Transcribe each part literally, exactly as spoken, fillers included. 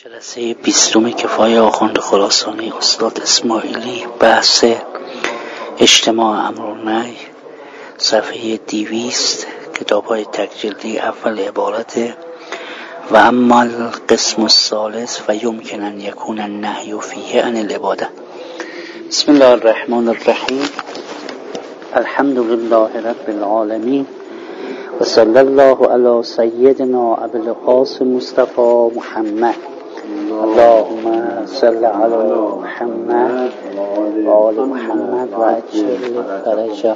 جلسه بیستم کفایه آخوند خراسانی استاد اسماعیلی، بحث اجتماع امر و نهی، صفحه دویست، کتاب‌های تکجیلی. اول عبارت و اما القسم الثالث و یمکن ان یکون النهی فیه عن العباده. بسم الله الرحمن الرحیم. الحمد لله رب العالمین و صلی الله علی سیدنا ابی القاسم مصطفی محمد. اللهم صل علی محمد و آل محمد و عجل فرجهم.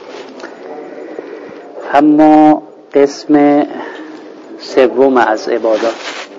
اما قسم سوم از عبادات،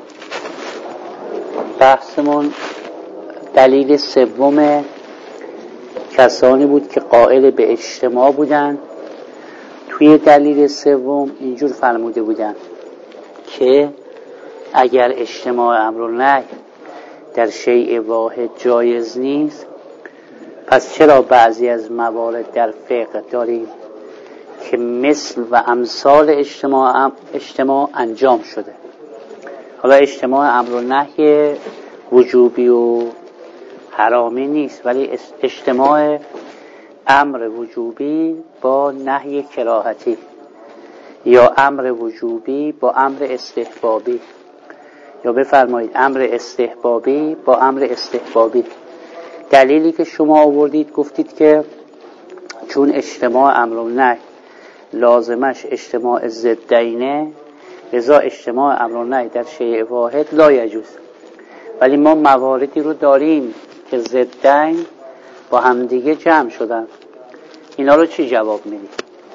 بحثمون دلیل سوم کسانی بود که قائل به اجتماع بودن. توی دلیل سوم اینجور فرموده بودن که اگر اجتماع امر و نهی در شیء واحد جایز نیست، پس چرا بعضی از موارد در فقه داریم که مثل و امثال اجتماع, اجتماع انجام شده؟ حالا اجتماع امر و نهی وجوبی و حرامی نیست، ولی اجتماع امر وجوبی با نهی کراهتی یا امر وجوبی با امر استحبابی، یا بفرمایید امر استحبابی با امر استحبابی. دلیلی که شما آوردید گفتید که چون اجتماع امر و نهی لازمش اجتماع ضدینه، لذا اجتماع امر و نهی در شیء واحد لا یجوز. ولی ما مواردی رو داریم که ضدین با همدیگه جمع شدن. اینا رو چی جواب میدید؟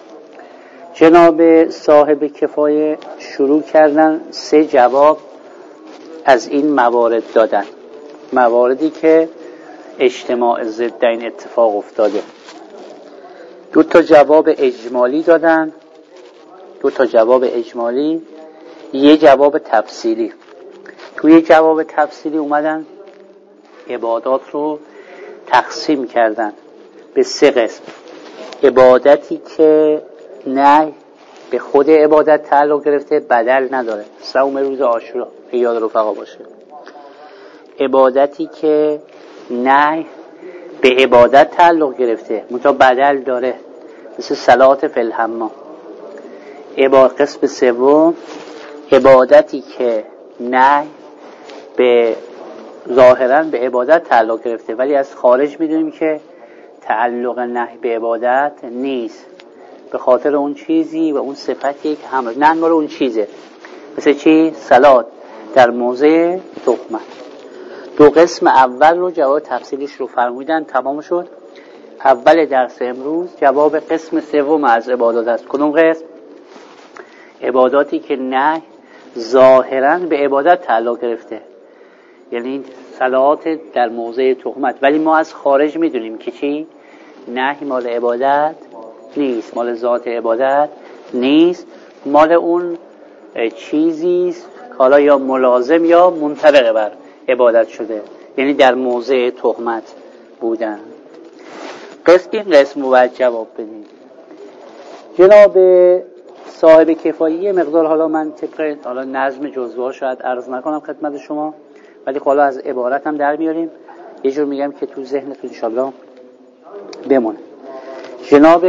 جناب صاحب کفایه شروع کردن سه جواب از این موارد دادن، مواردی که اجتماع ضدین اتفاق افتاده. دو تا جواب اجمالی دادن، دو تا جواب اجمالی، یه جواب تفصیلی. توی جواب تفصیلی اومدن عبادات رو تقسیم کردن به سه قسم. عبادتی که نه به خود عبادت تعلق گرفته، بدل نداره، صوم روز عاشورا که یاد رفقا باشه. عبادتی که نه به عبادت تعلق گرفته منتها بدل داره، مثل صلات فی الحمام. عبادت قسم سوم، عبادتی که نه به ظاهراً به عبادت تعلق گرفته ولی از خارج میدونیم که تعلق نهی به عبادت نیست، به خاطر اون چیزی و اون صفتی که هم نه انگار اون چیزه. مثل چی؟ صلات در موضع تهمت. دو قسم اول رو جواب تفصیلیش رو فرمودن، تمام شد. اول درس امروز جواب قسم سوم از عبادات است. کدوم قسم؟ عباداتی که نه ظاهراً به عبادت تعلق گرفته، یعنی صلات در موضع تهمت، ولی ما از خارج میدونیم که چی؟ نهی مال عبادت نیست، مال ذات عبادت نیست، مال اون چیزیست حالا یا ملازم یا منطبق بر عبادت شده، یعنی در موضع تهمت بودن. قسم این قسم رو باید جواب بدیم. جناب صاحب کفایه مقدار، حالا من طبق حالا نظم جزوه شاید عرض نکنم خدمت شما، ولی حالا از عبارت هم در میاریم، یه جور میگم که تو ذهنتون انشالله بمونه. جناب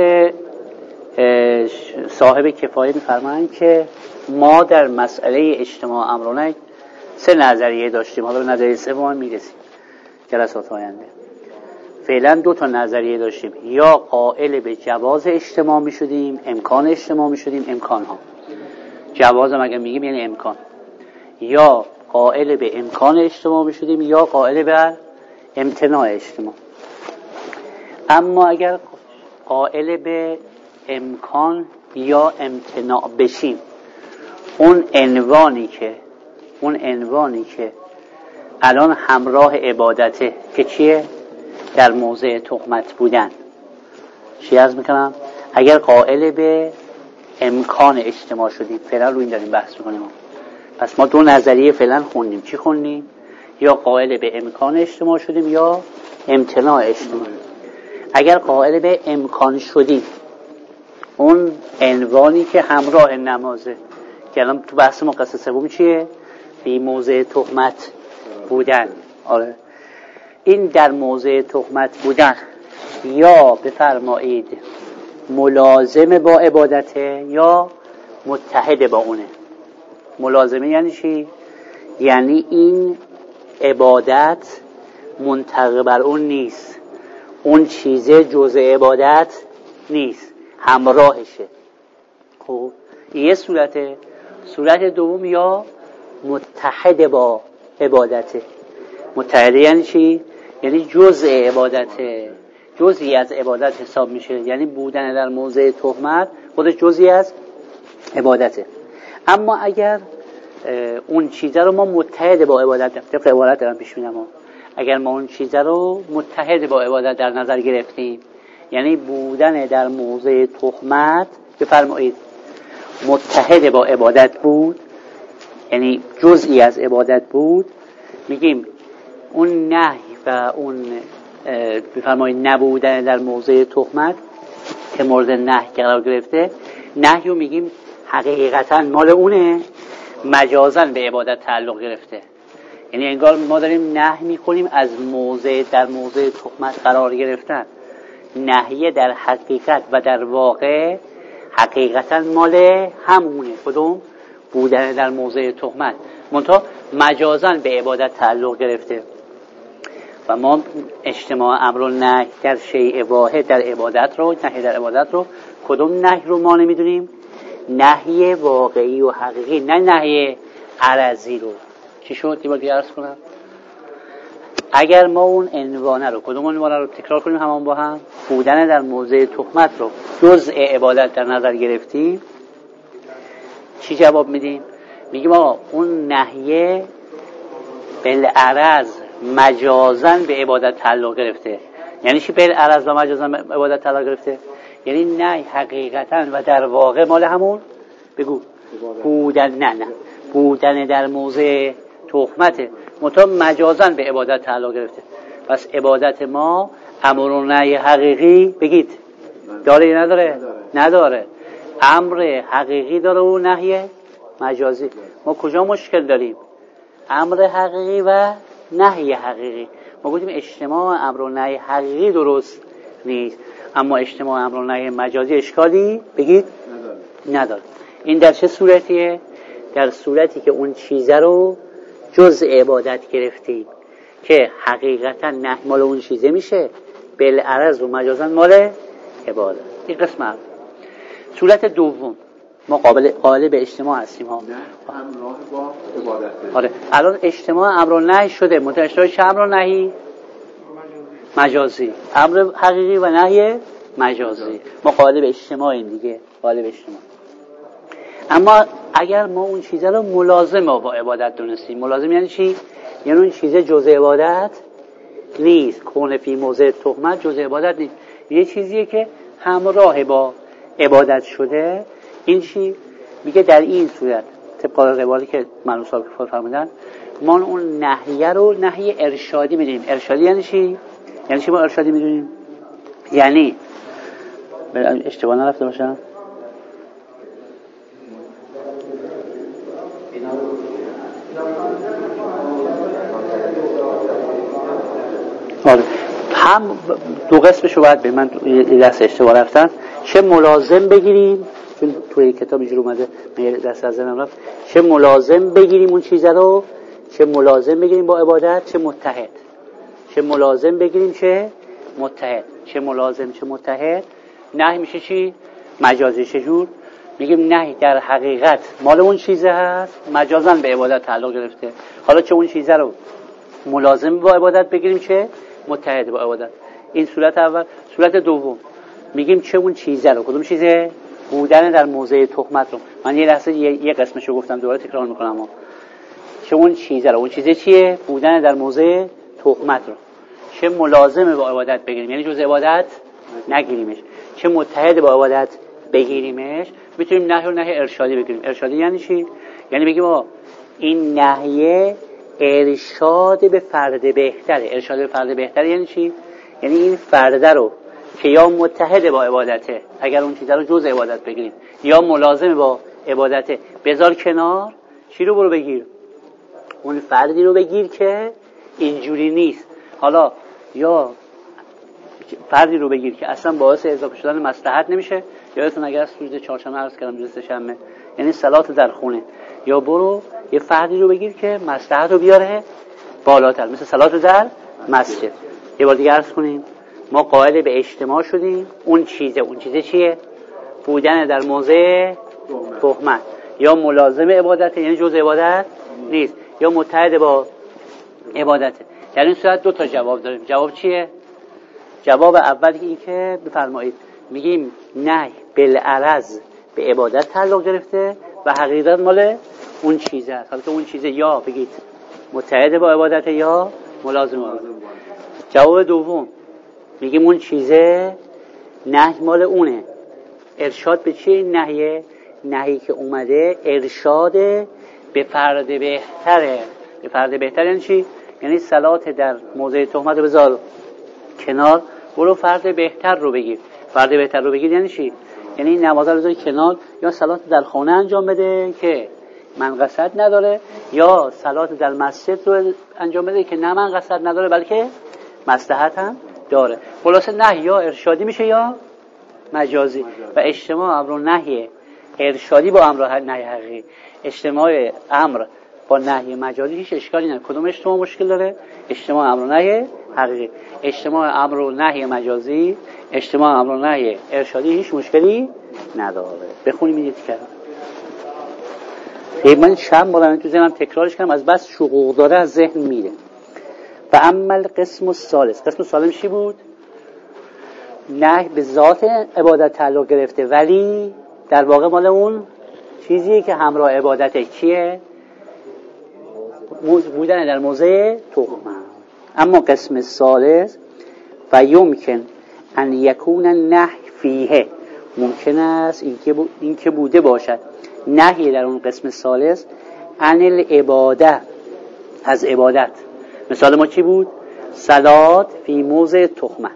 صاحب کفایه میفرمایند که ما در مسئله اجتماع امر و نهی سه نظریه داشتیم، حالا به نظریه سوم میرسیم جلسات آینده. فعلا دو تا نظریه داشتیم، یا قائل به جواز اجتماع میشدیم، امکان اجتماع میشدیم، امکان ها جواز هم اگر میگیم یعنی امکان، یا قائل به امکان اجتماع میشدیم یا قائل به امتناع اجتماع. اما اگر قائل به امکان یا امتناع بشیم، اون عنوانی که اون عنوانی که الان همراه عبادته که چیه؟ در موضع تهمت بودن. چی عرض میکنم؟ اگر قائل به امکان اجتماع شدیم، فعلا رو این داریم بحث میکنیم. پس ما دو نظریه فعلا خوندیم. چی خوندیم؟ یا قائل به امکان اجتماع شدیم یا امتناع اجتماع. اگر قائل به امکان شدیم، اون عنوانی که همراه نمازه که الان تو بحث ما قصه سوم چیه؟ به موضع تهمت بودن. آره این در موضع تهمت بودن یا بفرمایید ملازم با عبادته یا متحد با اونه. ملازمه یعنی چی؟ یعنی این عبادت منطبق بر اون نیست، اون چیزه جزء عبادت نیست، همراهشه. خب یه صورته. صورت دوم یا متحد با عبادته. متحد یعنی چی؟ یعنی جزء عبادته، جزئی از عبادت حساب میشه، یعنی بودن در موضع تهمت خودش جزئی از عبادته. اما اگر اون چیزه رو ما متحد با عبادت، طبق عبارت دارم پیش میرم، اگر ما اون چیزه رو متحد با عبادت در نظر گرفتیم، یعنی بودن در موضع تهمت بفرمایید متحد با عبادت بود، یعنی جزئی از عبادت بود، میگیم اون نهی و اون بفرمایید نبودن در موضع تهمت که مورد نهی قرار گرفته، نهی رو میگیم حقیقتا مال اونه، مجازاً به عبادت تعلق گرفته. یعنی انگار ما داریم نهی میکنیم از موضع در موضع تهمت قرار گرفتن. نهی در حقیقت و در واقع حقیقتا مال همونه، کدوم؟ بودن در موضع تهمت، منتها مجازاً به عبادت تعلق گرفته. و ما اجتماع امر و نهی در شیء واحد در عبادت رو، نهی در عبادت رو، کدوم نهی رو ما نمیدونیم؟ نهی واقعی و حقیقی، نه نهی عرضی رو. چی شد؟ یه بار دیگه عرض کنم. اگر ما اون عنوانه رو، کدوم عنوانه رو تکرار کنیم همان با هم، بودن در موضع تهمت رو جزء عبادت در نظر گرفتیم، چی جواب میدیم؟ میگیم آقا اون نهیه بالعرض مجازاً به عبادت تعلق گرفته. یعنی چی بالعرض و مجازاً به عبادت تعلق گرفته؟ یعنی نه حقیقتاً و در واقع مال همون بگو بودن، نه نه بودن در موضع تهمته، منتها مجازاً به عبادت تعلق گرفته. پس عبادت ما امر و نهی حقیقی بگید داره یا نداره؟ نداره. امر حقیقی داره و نهی مجازی. ما کجا مشکل داریم؟ امر حقیقی و نهی حقیقی. ما گفتیم اجتماع امر و نهی حقیقی درست نیست، اما اجتماع امر و نهی مجازی اشکالی بگید نداره. این در چه صورتیه؟ در صورتی که اون چیزه رو جزء عبادت گرفتیم که حقیقتا نهی مال اون چیزه میشه، بالعرض و مجازا مال عبادت. این قسم اول. صورت دوم ما قابل قائل به اجتماع هستیم ها. همراه با عبادت. آره الان اجتماع امر و نهی شده، متأشرای چه امر و نهی؟ مجازی. امر حقیقی و نهی مجازی. ما قائل به اجتماع این دیگه، قائل به اجتماع. اما اگر ما اون چیزا رو ملازم با عبادت دونستیم، ملازم یعنی چی؟ یعنی اون چیزه جزء عبادت نیست، کون فی موضع تهمت جزء عبادت نیست، یه چیزیه که همراه با عبادت شده. این چی؟ میگه در این صورت طبق روایتی که معلوم صاحب کفار فرمودن، ما اون نهیه رو نهی ارشادی میدونیم. ارشادی یعنی چی؟ یعنی چی ما ارشادی میدونیم؟ یعنی اشتباه نرفته باشم، آره هم دو قسمش رو باید به من یه دست اشتباه رفتن، چه ملازم بگیریم، چون توی کتاب اینجور اومده من یه دست از ذهنم رفت، چه ملازم بگیریم اون چیزه رو، چه ملازم بگیریم با عبادت، چه متحد. چه ملازم بگیریم چه متحد، چه ملازم چه متحد. نهی میشه چی؟ مجازی. چجور؟ میگیم نهی در حقیقت مال اون چیزه هست، مجازاً به عبادت تعلق گرفته. حالا چه اون چیزه رو ملازم با عبادت بگیریم چه متحد با عبادت. این صورت اول. صورت دوم میگیم چه اون چیزه رو، کدوم چیزه؟ بودن در موضع تهمت رو. من یه لحظه یه, یه قسمشو گفتم دوباره تکرار میکنم ها. چه اون چیزه رو، اون چیزه چیه؟ بودن در موضع تهمت رو. چه ملازم با عبادت بگیریم، یعنی جز عبادت نگیریمش. چه متحد با عبادت بگیریمش. میتونیم نهی و نهی ارشادی بگیریم. ارشادی یعنی چی؟ یعنی بگیم آقا این نهیه ارشاد به فرد بهتره. ارشاد به فرد بهتره یعنی چی؟ یعنی این فرد رو که یا متحد با عبادته، اگر اون چیزا رو جز عبادت بگیریم، یا ملازم با عبادته، بذار کنار، چی رو برو بگیر؟ اون فردی رو بگیر که اینجوری نیست. حالا یا فردی رو بگیر که اصلا باعث اضافه شدن مصلحت نمیشه، یادتون اگر روز چهارشنبه عرض کردم روز سه‌شنبه، یعنی صلات در خونه، یا برو یه فردی رو بگیر که مصلحت رو بیاره بالاتر، مثل صلات در مسجد. یه بار دیگه عرض کنیم، ما قائل به اجتماع شدیم، اون چیزه اون چیزه چیه؟ بودن در موضع تهمت، یا ملازم عبادت، یعنی جزء عبادت نیست، یا متحد با عبادت. در این صورت دو تا جواب داریم. جواب چیه؟ جواب اول این که بفرمایید میگیم نهی بالعرض به عبادت تعلق گرفته و حقیقت مال اون چیزه است. حالا که اون چیزه یا بگید متحد با عبادت یا ملازم با عبادت. جواب دوم میگیم اون چیزه نهی مال اونه. ارشاد به چیه این نهیه؟ نهی که اومده ارشاد به فرد بهتره. به فرد بهتر یعنی چی؟ یعنی صلات در موضع تهمت رو بذار کنار، برو فرد بهتر رو بگیر. فرد بهتر رو بگیر یعنی چی؟ یعنی نماز رو بذار کنار، یا صلات در خانه انجام بده که من قصد نداره، یا صلات در مسجد رو انجام بده که نه من قصد نداره بلکه مصلحت هم داره. خلاصه نهی یا ارشادی میشه یا مجازی. و اجتماع امر و نهی ارشادی با امر نهی حقیقی، اجتماع امر با نهی مجازی هیچ اشکالی نداره. کدوم اجتماع مشکل داره؟ اجتماع امر و نهی حقیقی. اجتماع امر و نهی مجازی، اجتماع امر و نهی ارشادی هیچ مشکلی نداره. بخونیم این دیگه. من چند بار تو ذهنم تکرارش کردم، از بس شقوق داره از ذهن میره. و اما القسم الثالث، قسم ثالث چی بود؟ نهی به ذات عبادت تعلق گرفته ولی در واقع مال اون چیزیه که همراه عبادته. چیه؟ بودن در موضع تهمت. اما قسم ثالث و یمکن ان یکون النهی فیه، ممکن است اینکه این که بوده باشد نهی در اون قسم ثالث عن العباده، از عبادت. مثال ما چی بود؟ صلات فی موضع تهمت.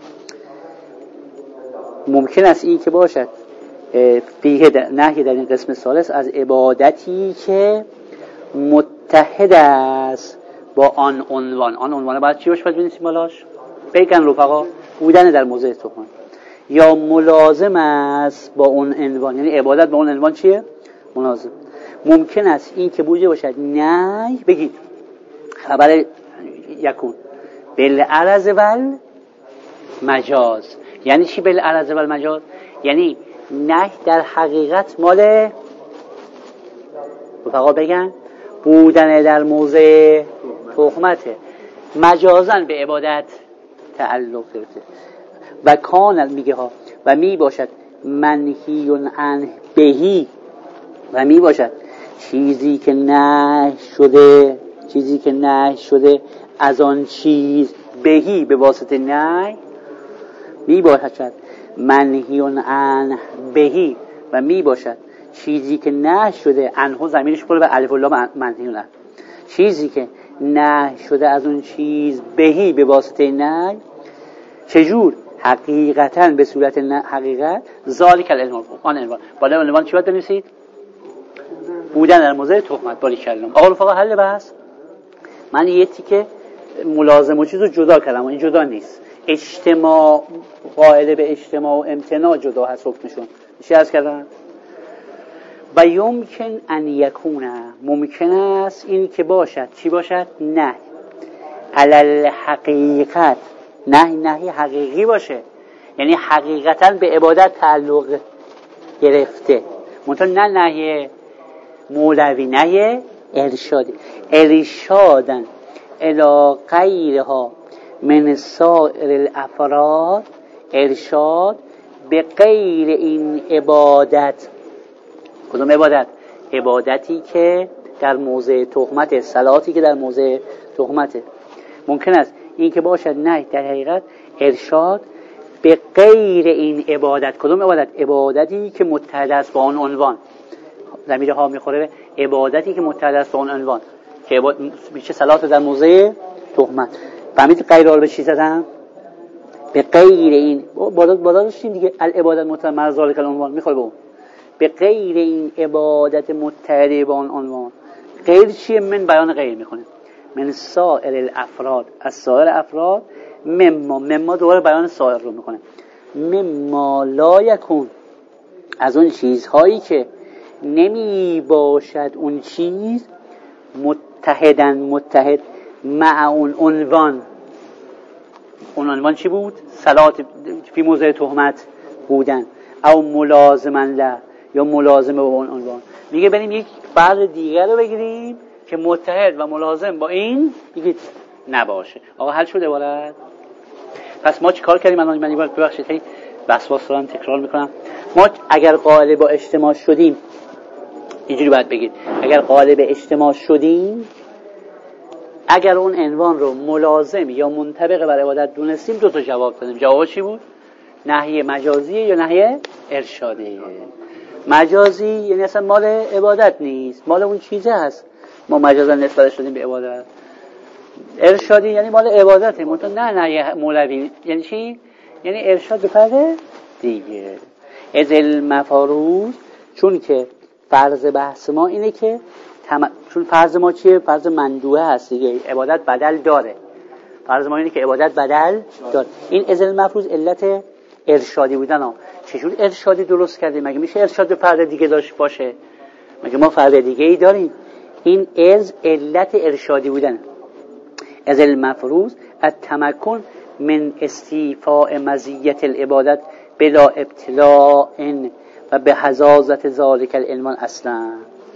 ممکن است این که باشد فیه نهی در این قسم ثالث از عبادتی که متحد است با آن عنوان. آن عنوان باید چی باشه؟ باید بنویسیم بالاش بگن رفقا بودن در موضع تهمت، یا ملازم است با اون عنوان، یعنی عبادت با اون عنوان چیه؟ ملازم. ممکن است این که بوده باشد نه بگید خبر یکون بالعرض و مجاز. یعنی چی بالعرض و مجاز؟ یعنی نه در حقیقت مال رفقا بگن بودن در موضع تهمته، مجازن به عبادت تعلق گرفته. و کان میگه ها و می باشد منهی عنه بهی، و می باشد چیزی که نهی شده، چیزی که نهی شده از آن چیز بهی به واسطه نهی، می باشد منهی عنه بهی و می باشد چیزی که نهی شده عنه، ضمیرش بره به الف و لام منهی عنه، چیزی که نهی شده از اون چیز بهی به واسطه نهی. چجور؟ حقیقتاً به صورت حقیقت ذالک العنوان، آن عنوان. بالا عنوان چی باید بنویسید؟ بودن در موضع تهمت. بالا کلام. آقا رفقا حل بس. من یه تیکه ملازم و چیزو جدا کردم، این جدا نیست. اجتماع قائل به اجتماع و امتناع جدا هست حکمشون. چی عرض کردم؟ و یمکن ان یکونه، ممکن است این که باشد چی باشد؟ نه علل حقیقت، نه نهی حقیقی باشه، یعنی حقیقتا به عبادت تعلق گرفته، منتها نه نهی مولوی، نهی ارشادی. ارشادن الی غیرها من سائر الافراد، ارشاد به غیر این عبادت. کدوم عبادت؟ عبادتی که در موضع تهمت، صلاتی که در موضع تهمته. ممکن است این که باشد نه در حقیقت ارشاد به غیر این عبادت. کدوم عبادت؟ عبادتی که متحد است با آن عنوان. ضمیر ها میخوره به عبادتی که متحد است با آن عنوان که میشه صلات در موضع تهمت. فهمید غیر رو به چی زدم؟ به غیر این. بالا بالا داشتیم دیگه، العبادت متحد مع ذالک العنوان میخوره به اون. به غیر این عبادت متحد با آن عنوان. غیر چیه؟ من بیان غیر میکنه. من سائر الافراد، از سایر افراد، مما مما دوباره بیان سائر رو میکنه، مما لا یکون، از اون چیزهایی که نمی باشد اون چیز متحدن متحد مع اون عنوان. اون عنوان چی بود؟ صلات فی موضع تهمت بودن، او ملازما له، یا ملازمه با اون عنوان. میگه بریم یک فرد دیگر رو بگیریم که متحد و ملازم با این بگید نباشه. آقا حل شده عبارت؟ پس ما چی کار کردیم؟ من من اینو ببخشید هی وسواس دارم تکرار میکنم. ما اگر قائل با اجتماع شدیم، اینجوری باید بگید، اگر قائل به اجتماع شدیم، اگر اون عنوان رو ملازم یا منطبق بر عبادت دونستیم، دو تا جواب دادیم. جواب چی بود؟ نهی مجازی یا نهی ارشادی. مجازی یعنی اصلا مال عبادت نیست، مال اون چیزه هست، ما مجازا نسبتش دادیم به عبادت. ارشادی یعنی مال عبادته، منتها نه نهی مولوی. یعنی چی؟ یعنی ارشاد به فرد دیگه. از المفروض، چون که فرض بحث ما اینه که تم... چون فرض ما چیه؟ فرض مندوبه هست دیگه، عبادت بدل داره. فرض ما اینه که عبادت بدل داره. این از المفروض علت ارشادی بودن ها. چجور ارشادی درست کردیم؟ مگه میشه ارشاد به فرد دیگه داشت باشه؟ مگه ما فرد دیگه ای داریم؟ این از علت ارشادی بودن. از المفروض التمکن من استیفاء مزیت العبادت بلا ابتلاء و به حزازت ذالک العنوان اصلا.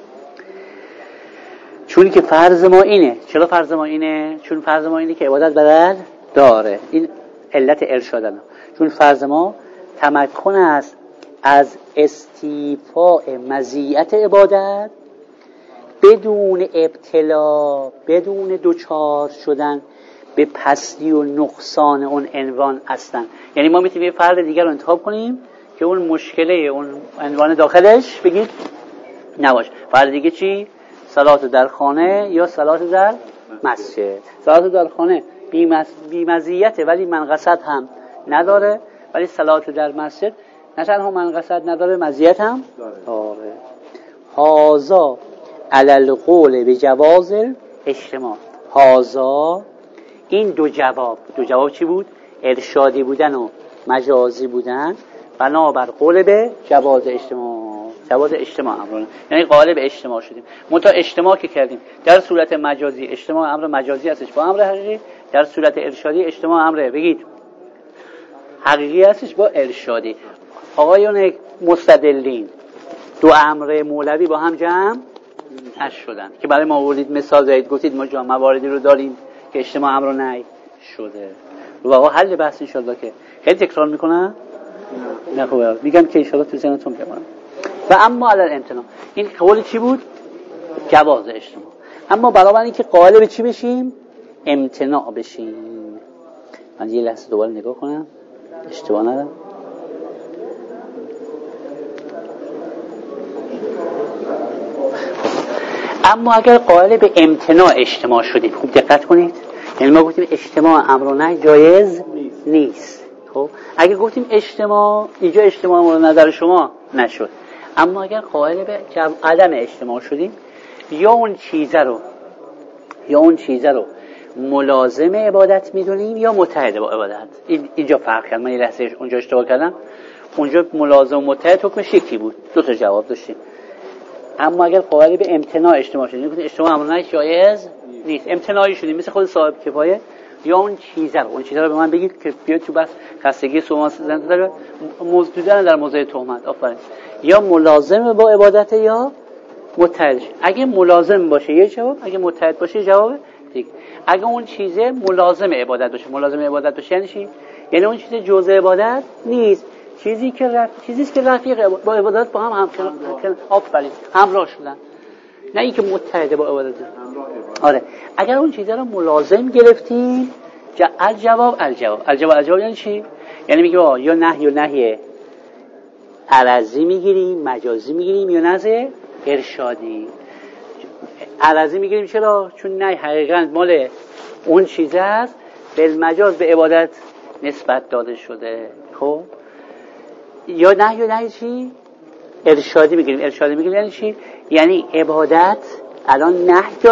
چون که فرض ما اینه. چرا فرض ما اینه؟ چون فرض ما اینه که عبادت بدل داره. این علت ارشادن. چون فرض ما تمکن است از استیفاء مزیت عبادت بدون ابتلا، بدون دوچار شدن به پستی و نقصان اون عنوان هستن. یعنی ما میتونیم یه فرد دیگر رو انتخاب کنیم که اون مشکله اون عنوان داخلش بگید نباشه. فرد دیگه چی؟ صلات در خانه یا صلات در مسجد. صلات در خانه بی مزیته ولی منقصد هم نداره، ولی صلات در مسجد نه تنها منقصد نداره، مزیت هم داره. هازا علی القول بجواز اجتماع. هازا، این دو جواب. دو جواب چی بود؟ ارشادی بودن و مجازی بودن بنابر قول به جواز اجتماع. جواز اجتماع امرونه، یعنی قائل به اجتماع شدیم. منتها اجتماع که کردیم در صورت مجازی، اجتماع امر مجازی هستش با امر حقیقی. در صورت ارشادی اجتماع امره بگید حقیقی هستش با ارشادی. آقایون مستدلین، دو امر مولوی با هم جمع نشدن که برای ما آوردید مثال زدید، گفتید ما جمع مواردی رو داریم که اجتماع امر نهی شده. رو آقا حل بحث ان شاءالله که خیلی تکرار میکنن. نه خوبه میگم که ان شاءالله تو ذهنتون بمونه. و اما علی الامتناع، این قول چی بود؟ جواز اجتماع. اما برابر این که قائل به چی بشیم؟ امتناع بشیم. من یه لحظه دوباره نگاه کنم اشتباه ندارم. اما اگر قائل به امتناع اجتماع شدیم، خوب دقت کنید، یعنی ما گفتیم اجتماع امر و نهی جایز نیست. خب اگه گفتیم اجتماع، اینجا اجتماع مورد نظر شما نشد. اما اگر قائل به عدم اجتماع شدیم، یا اون چیزه رو یا اون چیزه رو ملازم عبادت میدونیم یا متحد با عبادت. این اینجا فرق کرد. من یه لحظه اونجا اشتباه کردم. اونجا ملازم و متحد حکمش یکی بود، دو تا جواب داشتیم. اما اگر قائل به امتناع اجتماع شدیم، گفتیم اجتماع امر نهی جایز نیست، امتناعی شدیم مثل خود صاحب کفایه، یا اون چیزا رو اون چیزا رو به من بگید که بیاد تو بس خستگی سوماس زنده داره موضوعن در موضع تهمت. آفرین. یا ملازم با عبادت یا متحد. اگه ملازم باشه یه جواب، اگه متحد باشه جواب دیگه. اگه اون چیزه ملازم عبادت باشه، ملازم عبادت باشه یعنی چی؟ یعنی اون چیز جزء عبادت نیست، چیزی که رف... چیزی که رفیق با عبادت با هم هم آفرین همراه شدن، نه اینکه متحد با عبادت. آره اگر اون چیزا رو ملازم گرفتی، ج... الجواب الجواب الجواب الجواب یعنی چی؟ یعنی میگه یا نهی یا نهی عرضی میگیریم، مجازی میگیریم، یا نهی ارشادی. عرضی میگیریم چرا؟ چون نهی حقیقاً مال اون چیز است، بالمجاز به عبادت نسبت داده شده. خب یا نهی یا نهی چی؟ ارشادی میگیریم. ارشادی میگیریم یعنی چی؟ یعنی عبادت الان نهی داره. خب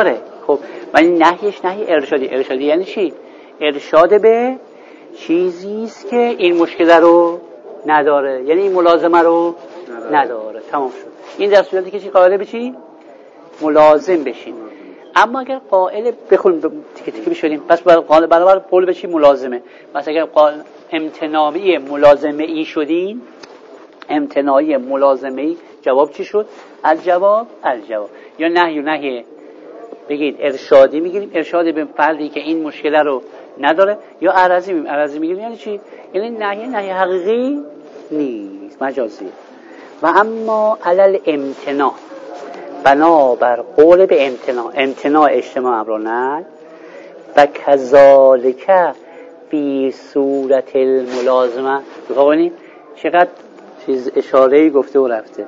خب ولی نهیش نهی ارشادی. ارشادی یعنی چی؟ ارشاد به چیزی است که این مشکل رو نداره، یعنی این ملازمه رو نداره. تمام شد. این در صورتی که چی قائل به چی؟ ملازم بشین. اما اگر قائل بخون تیکه تیکه بشیم، پس برای برابر قول به چی؟ ملازمه. پس اگر قائل امتناعی ملازمه ای شدین، امتناعی ملازمه ای، جواب چی شد؟ الجواب الجواب. یا نهی و نهی بگید ارشادی میگیریم، ارشاد به فردی که این مشکل رو نداره. یا عرضی میگیریم، عرضی میگیریم یعنی چی؟ یعنی نهی نهی حقیقی نیست، مجازی. و اما علل امتناع، بنابر قول به امتناع، امتناع اجتماع امر و نهی، و کذالک فی صورت الملازمه. بخوانیم چقدر چیز اشاره‌ای گفته و رفته.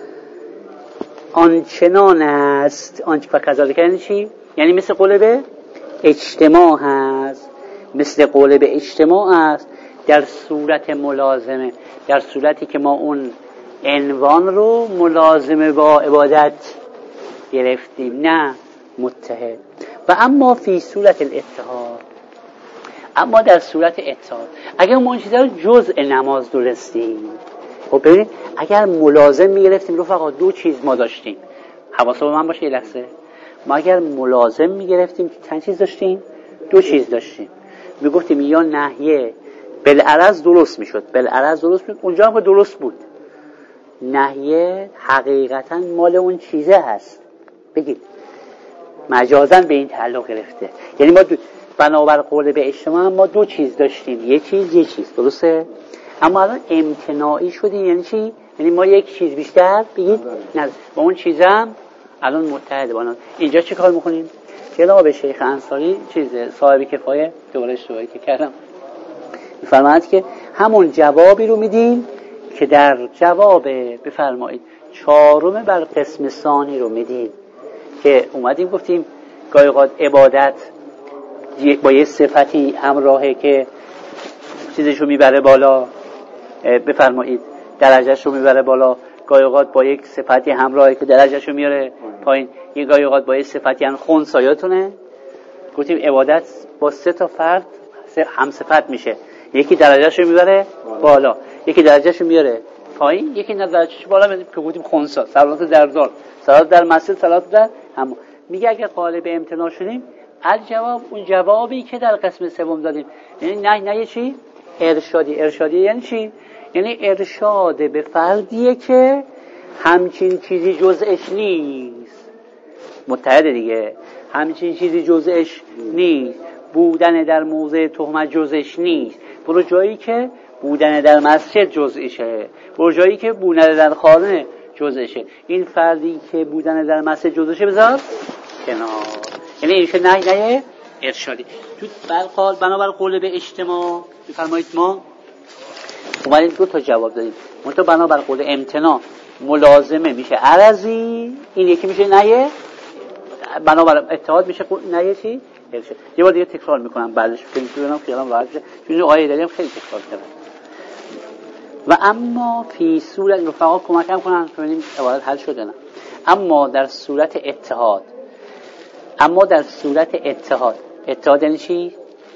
آنچنان است، آنچه و کذالک یعنی چی؟ یعنی مثل قول به اجتماع هست، مثل قول به اجتماع است در صورت ملازمه، در صورتی که ما اون عنوان رو ملازمه با عبادت گرفتیم، نه متحد. و اما فی صورت الاتحاد، اما در صورت اتحاد اگر ما این چیزا رو جزء نماز دونستیم، خب ببینید اگر ملازم میگرفتیم رفقا، دو چیز ما داشتیم، حواستون به من باشه یه لحظه. ما اگر ملازم میگرفتیم چند چیز داشتیم؟ دو چیز داشتیم. میگفتیم یا نهیه بالعرض درست میشد، بالعرض درست بود، اونجا هم درست بود. نهیه حقیقتا مال اون چیزه هست، بگید مجازاً به این تعلق گرفته. یعنی ما دو... بنابر قول به اجتماع ما دو چیز داشتیم، یه چیز یه چیز، درسته؟ اما الان امتناعی شدیم. یعنی چی؟ یعنی ما یک چیز بیشتر بگید نه، با اون چیزم الان متحد با. اینجا چه کار میکنیم؟ جناب شیخ انصاری چیز صاحب کفایه دوره اشتباهی که کردم میفرماید که همون جوابی رو میدیم که در جواب بفرمایید چهارم بر قسم ثانی رو میدیم که اومدیم گفتیم گاهی اوقات عبادت با یه صفتی همراهه که چیزشو میبره بالا، بفرمایید درجهشو میبره بالا. گاهی اوقات با یک صفتی همراهه که درجهشو میاره پایین. یه گاهی اوقات با یک صفتی هم خنثیاتونه. گفتیم عبادت با سه تا فرد هم صفت میشه، یکی درجهشو میبره بالا، یکی درجهشو میاره پایین، یکی درجهشو بالا میاره که گفتیم خنثا، صلات در زال، صلات در مسجد، صلات در هم. میگه اگه قالب امتناع شدیم، الجواب اون جوابی که در قسم سوم دادیم. یعنی نه نه چی؟ ارشادی. ارشادی یعنی چی؟ یعنی ارشاد به فردیه که همچین چیزی جزءش نیست، متحد دیگه، همچین چیزی جزءش نیست، بودن در موضع تهمت جزءش نیست، برو جایی که بودن در مسجد جزءشه، برو جایی که بودن در خانه جزءشه. این فردی که بودن در مسجد جزءشه بذار کنار. یعنی این نه نه ارشادی. تو برقال بنابر قول به اجتماع بفرمایید ما اومدیم دو تا جواب دادیم. منتها بنابر قول امتناع ملازمه میشه عرضی، این یکی میشه نه، بنابر اتحاد میشه نه چی؟ ارشاد. یه بار دیگه تکرار میکنم بعدش فکر میکنم خیالم راحت بشه، چون آیه داریم خیلی تکرار کردم. و اما فی صورت رفقا کمکم کنن ببینیم عبارت حل شده نه. اما در صورت اتحاد، اما در صورت اتحاد، اتحاد یعنی چی؟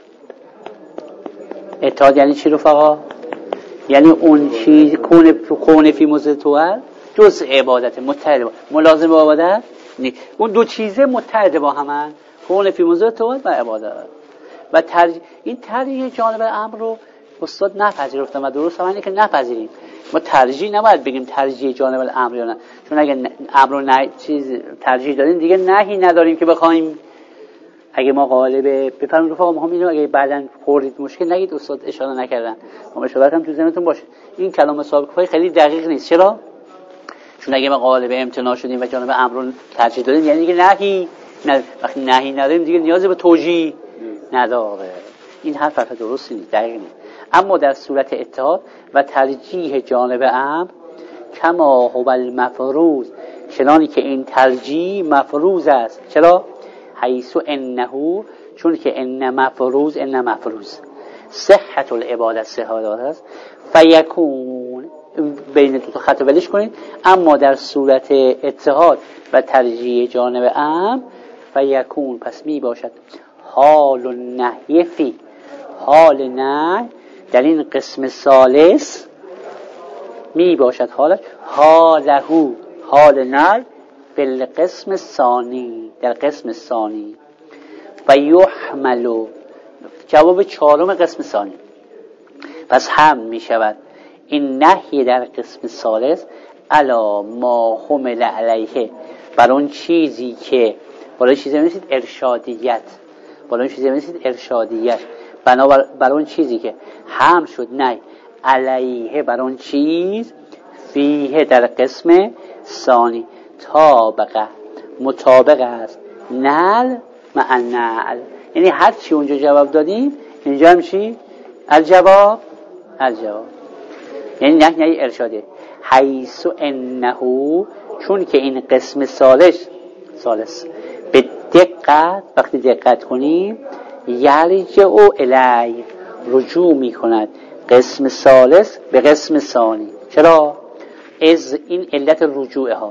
اتحاد یعنی چی رفقا؟ یعنی اون چیز کون کون فی مزتوال جز عبادت متحد با ملازم با عبادت نیست. اون دو چیزه متحد با همن، کون فی مزتوال و عبادت. و ترجیح این ترجیح جانب امر رو استاد نپذیرفتن و درست همینه که نپذیریم. ما ترجیح نباید بگیم ترجیح جانب الامر یا نه، چون اگه امر و نه چیز ترجیح دادیم دیگه نهی نداریم که بخوایم. اگه ما قالب بفرمایید رفقا ما هم اینو اگه بعداً خوردید مشکل نگید استاد اشاره نکردن، ما اشاره هم تو ذهنتون باشه. این کلام سابقه خیلی دقیق نیست. چرا؟ چون اگه ما قالب امتناع شدیم و جانب امر رو ترجیح دادیم یعنی دیگه نهی نه، وقتی نهی نداریم دیگه نیازی به توجیه نداره. این حرف حرف درستی نیست، دقیق نیست. اما در صورت اتحاد و ترجیح جانب امر کما هو المفروض، چنانی که این ترجیح مفروض است. چرا؟ حیث انه، چون که ان مفروض ان مفروض صحت العبادت صحادات است. فیکون بین دو تا خط ولش کنید. اما در صورت اتحاد و ترجیح جانب امر فیکون پس می باشد حال النهی فی، حال نه در این قسم ثالث می باشد حالش حالهو، حال نه بالقسم ثانی، در قسم ثانی. و یحمل جواب چهارم قسم ثانی. پس هم می شود این نهی در قسم ثالث الا ما حمل علیه، بر اون چیزی که برای چیزی می‌نویسید ارشادیت، برای چیزی می‌نویسید ارشادیت، بنابر بر اون چیزی که هم شد نه علیه بر اون چیز فیه در قسم ثانی طابقه مطابق است نل مع نل، یعنی هر چی اونجا جواب دادیم اینجا هم چی؟ الجواب الجواب، یعنی نه نه ارشاده. حیث انهو چون که این قسم ثالث ثالث به دقت وقتی دقت کنیم یرجع الی رجوع می کند قسم ثالث به قسم ثانی. چرا؟ از این علت رجوع ها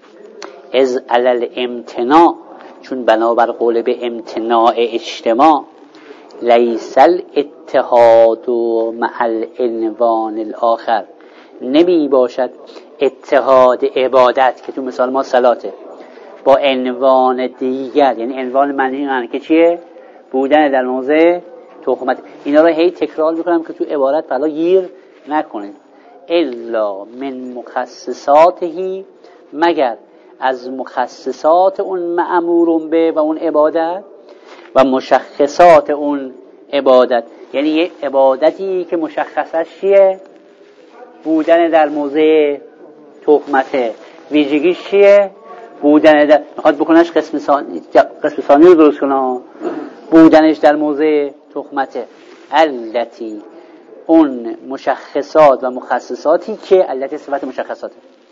از علل امتناع، چون بنابر قول به امتناع اجتماع لیس الاتحاد مع العنوان الاخر، نمی باشد اتحاد عبادت که تو مثال ما صلاته با عنوان دیگر، یعنی عنوان منهی که چیه؟ بودن در موضع تهمت. اینا رو هی تکرار میکنم که تو عبارت بلا گیر نکنید. الا من مخصصاته، مگر از مخصصات اون مأمورون به و اون عبادت و مشخصات اون عبادت، یعنی یه عبادتی که مشخصش چیه؟ بودن در موضع تهمته، ویژگیش چیه؟ بودن در میخواد بکنش قسم ثانی، قسم ثانی رو درست کنه، بودنش در موضع تهمته. التی اون مشخصات و مخصصاتی که التی صفت مشخصاته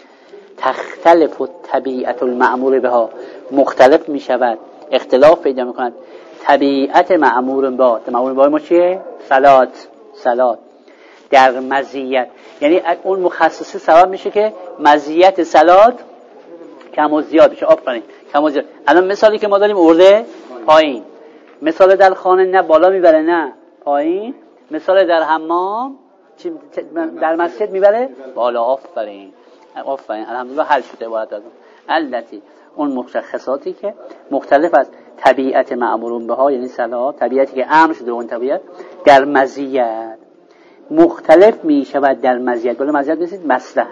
تختلف طبیعت المأمور بها، مختلف می شود، اختلاف پیدا می کند طبیعت مأمور با. مأمور با ما چیه؟ صلات، صلات در مزیت، یعنی اون مخصصه سبب میشه که مزیت صلات کم و زیاد بشه. آفرین، کم و زیاد. الان مثالی که ما داریم ارده پایین، مثال در خانه نه بالا میبره نه پایین، مثال در حمام در مسجد میبره بالا. آفرین آفرین، الحمدلله حل شده عبارت دادم. التی اون مشخصاتی که مختلف از طبیعت مأمورون بها، یعنی صلات طبیعتی که امر شده اون طبیعت در مزیت مختلف می شود در مزیت، بالا مزیت نیست مصلحت،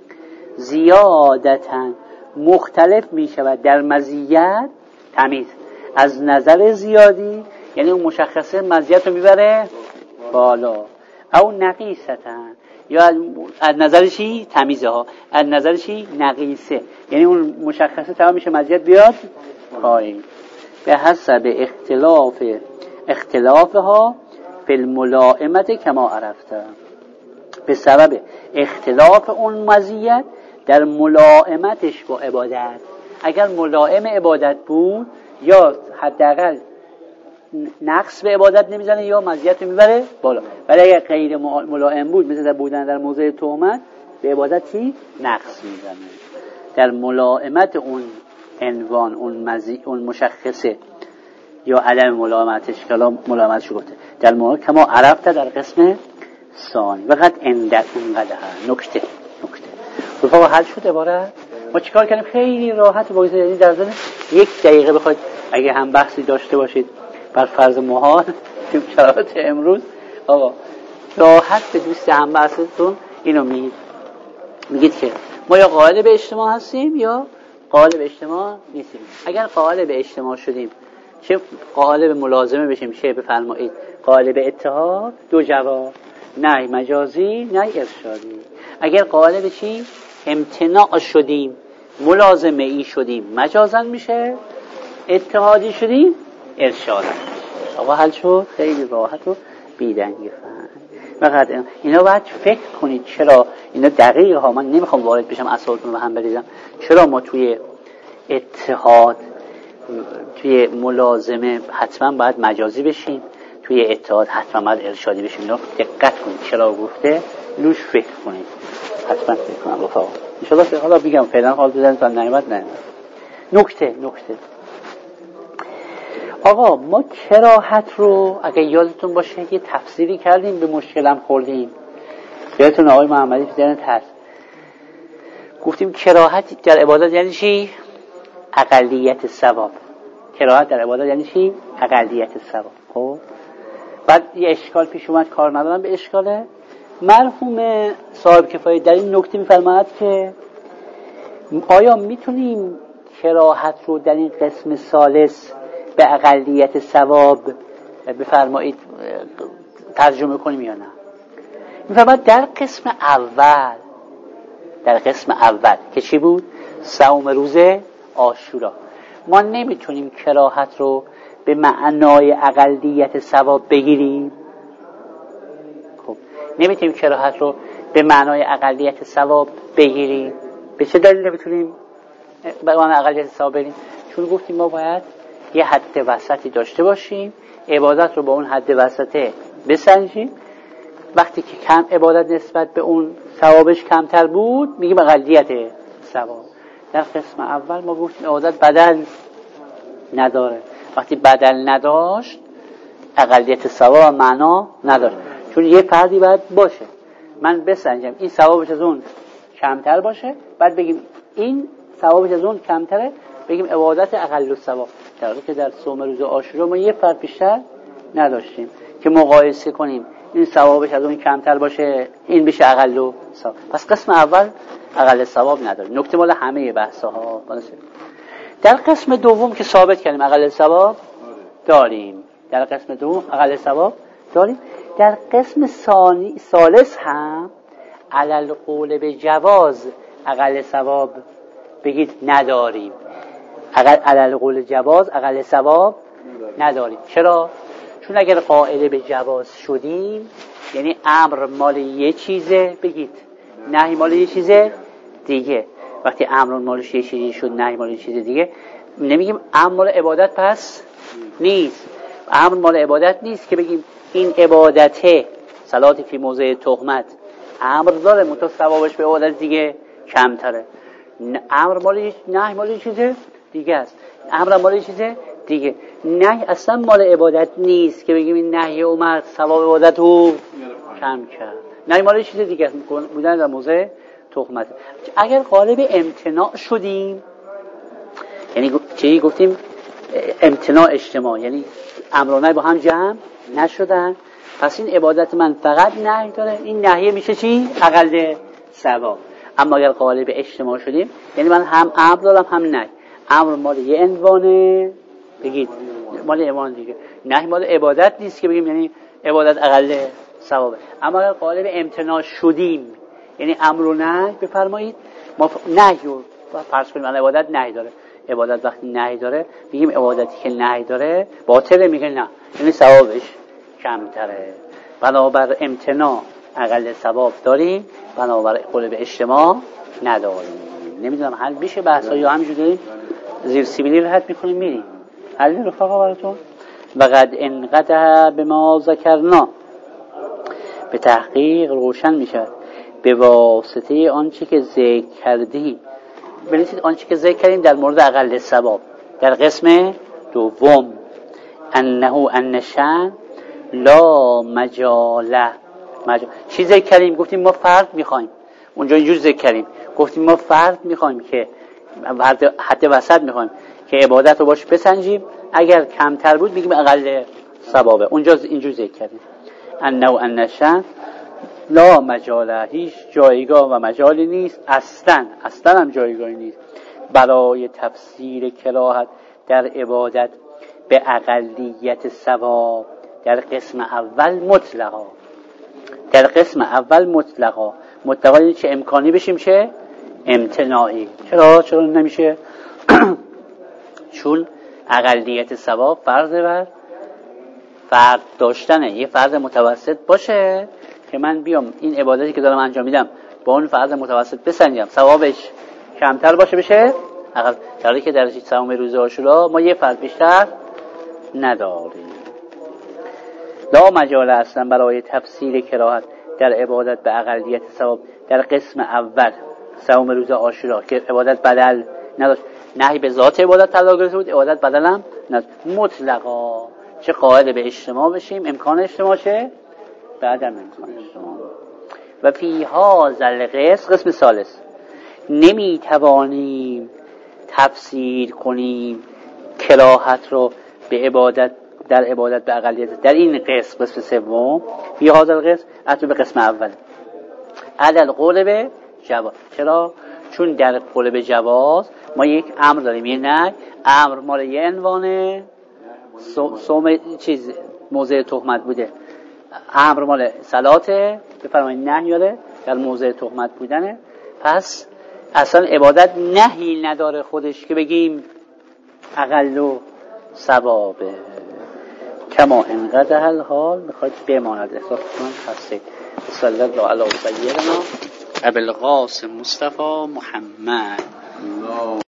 زیادتاً مختلف می شود در مزیت تمیز، از نظر زیادی یعنی اون مشخصه مزیت رو میبره بالا، او نقیستن یا از نظر چی؟ تمیزه ها، از نظر چی؟ نقیسه، یعنی اون مشخصه تمام میشه مزیت بیاد پایین. به حسب اختلاف اختلافها فی الملائمت کما عرفته، به سبب اختلاف اون مزیت در ملائمتش با عبادت. اگر ملائم عبادت بود یا حداقل نقص به عبادت نمیزنه یا مزیت رو میبره بالا، ولی اگر غیر ملائم بود مثل در بودن در موضع تهمت به عبادتی نقص میزنه. در ملائمت اون عنوان اون مزی اون مشخصه یا عدم ملائمتش کلام ملائمتش گفته در مورد کما عرفته در قسم ثانی وقت اندر اونقدر نکته نکته رفاقا حل شد عبارت. ما چیکار کردیم؟ خیلی راحت و باید یعنی در ضمن یک دقیقه بخواید اگه هم بحثی داشته باشید بر فرض محال تو شرایط امروز، آقا راحت به دوست هم بحثتون اینو میگید میگید که ما یا قائل به اجتماع هستیم یا قائل به اجتماع نیستیم. اگر قائل به اجتماع شدیم چه قائل به ملازمه بشیم چه بفرمایید قائل به اتحاد، دو جواب، نه مجازی نه ارشادی. اگر قائل به چی؟ امتناع شدیم، ملازمه ای شدیم مجازن میشه، اتحادی شدیم ارشاد. آقا حل شد، خیلی راحت و بیدنگی فهم. فقط اینا باید فکر کنید چرا اینا دقیق ها، من نمیخوام وارد بشم اساساتون رو هم بریزم، چرا ما توی اتحاد توی ملازمه حتما باید مجازی بشیم، توی اتحاد حتما باید ارشادی بشیم. اینا دقت کنید چرا گفته، لوش فکر کنید، حتما فکر کنم رفاقا ان شاء الله. حالا بگم فعلا حال بزنید تا نعمت نه نکته نکته آقا ما کراهت رو اگه یادتون باشه یه تفسیری کردیم، به مشکلم خوردیم. یادتون آقای محمدی تو درنت هست، گفتیم کراهت در عبادت یعنی چی؟ اقلیت ثواب. کراهت در عبادت یعنی چی؟ اقلیت ثواب. خب بعد یه اشکال پیش اومد، کار ندارم به اشکاله. مرحوم صاحب کفایت در این نکته می‌فرماید که آیا میتونیم کراهت رو در این قسم ثالث به اقلیت ثواب بفرمایید ترجمه کنیم یا نه؟ می‌فرماید در قسم اول، در قسم اول که چی بود؟ صوم روز عاشورا، ما نمیتونیم کراهت رو به معنای اقلیت ثواب بگیریم. خب نمیتونیم کراهت رو به معنای اقلیت ثواب بگیریم. به چه دلیل نمیتونیم به معنای اقلیت ثواب بگیریم؟ چون گفتیم ما باید یه حد وسطی داشته باشیم، عبادت رو با اون حد وسطه بسنجیم. وقتی که کم عبادت نسبت به اون ثوابش کمتر بود میگیم اقلیت ثواب. در قسم اول ما گفتیم عبادت بدل نداره، وقتی بدل نداشت اقلیت ثواب معنا نداره، چون یه فردی باید باشه من بسنجم این ثوابش از اون کمتر باشه، بعد بگیم این ثوابش از اون کمتره بگیم عبادت اقل الثواب. در حالی که در صوم روز عاشورا ما یه فرد بیشتر نداشتیم که مقایسه کنیم این ثوابش از اون کمتر باشه این بشه اقل الثواب. پس قسم اول اقل ثواب نداره. نکته مال همه بحث‌ها. در قسم دوم که ثابت کردیم اقل ثواب داریم، در قسم دوم اقل ثواب داریم. در قسم ثانی ثالث هم علل قول به جواز اقل ثواب بگید نداریم. اقل علل قول جواز اقل ثواب نداریم. چرا؟ چون اگر قائل به جواز شدیم یعنی امر مال یه چیزه بگید نهی مال یه چیزه دیگه. وقتی امر مالش یه چیزی شد نهی مال یه چیز دیگه نمیگیم امر مال عبادت پس نیست. امر مال عبادت نیست که بگیم این عبادته صلاتی فی موضع تهمت امر داره منتها ثوابش به عبادت دیگه کمتره. امر مال نهی مال یه چیز دیگه است. امر مال یه چیز دیگه. نهی اصلا مال عبادت نیست که بگیم این نهی اومد ثواب عبادت رو کم کرد. نهی مال یه چیز دیگه است بودن در موضع تهمت. اگر قالب امتناع شدیم یعنی چی گفتیم؟ امتناع اجتماع، یعنی امر و نهی با هم جمع نشدن، پس این عبادت من فقط نهی داره، این نهی میشه چی؟ اقل ثواب. اما اگر قالب اجتماع شدیم یعنی من هم امر دارم هم نهی، امر مال یه عنوانه بگید مال عنوان دیگه، نهی مال عبادت نیست که بگیم یعنی عبادت اقل ثوابه. اما اگر قالب امتناع شدیم یعنی امر و نهی بفرمایید، ما نهی رو فرض کنیم عبادت نهی داره، عبادت وقتی نهی داره میگیم عبادتی که نهی داره باطله، میگه نه یعنی ثوابش کمتره. بنابر امتناع اقل ثواب داریم، بنابر قول به اجتماع نداریم. نمیدونم حل میشه بحثا یا همینجوری زیر سیبیلی راحت میکنیم میریم حل رفقا براتون. وقد انقطع به ما ذکرنا، به تحقیق روشن میشد به واسطه آنچه که ذکر کردی. بنویسید آنچه که ذکر کردیم در مورد اقل ثواب در قسم دوم، انه انشان لا مجاله. مجال چی ذکر کردیم؟ گفتیم ما فرد میخوایم، اونجا اینجور ذکر کردیم گفتیم ما فرد میخوایم که حد وسط میخوایم که عبادت رو باش بسنجیم، اگر کمتر بود میگیم اقل ثوابه، اونجا اینجور ذکر کردیم. انه انشان لا مجاله، هیچ جایگاه و مجالی نیست، اصلا اصلا هم جایگاهی نیست برای تفسیر کراهت در عبادت به اقلیت ثواب در قسم اول مطلقا. در قسم اول مطلقا مطلقا یعنی چه امکانی بشیم چه امتناعی. چرا؟ چرا نمیشه؟ چون اقلیت ثواب فرض بر فرد داشتنه، یه فرد متوسط باشه که من بیام این عبادتی که دارم انجام میدم با اون فرد متوسط بسنجم ثوابش کمتر باشه بشه اقل. در حالی که در صوم روز عاشورا ما یه فرد بیشتر نداریم. لا مجال اصلا برای تفسیر کراهت در عبادت به اقلیت ثواب در قسم اول صوم روز عاشورا که عبادت بدل نداشت، نهی به ذات عبادت تعلق گرفته بود، عبادت بدل هم نه مطلقا، چه قائل به اجتماع بشیم، امکان اجتماع چه بعدم امکان اجتماع. و فی هذا القسم، قسم ثالث، نمی توانیم تفسیر کنیم کراهت رو به عبادت، در عبادت به اقلیت. در این قسم، قسم سوم، فی هذا القسم، حتی به قسم اول عدل قول به جواز. چرا؟ چون در قول به جواز ما یک امر داریم، یه نه. امر مال یه عنوانه، سوم چیز موضع تهمت بوده، امر مال صلاته، بفرمایید نه یاره در موضع تهمت بودنه. پس اصلا عبادت نهی نداره خودش که بگیم اقل و ثوابه. کما انقدر الحال، میخواید بماند احساس کنم خسته. صلی الله علی سیدنا ابوالقاسم مصطفی محمد.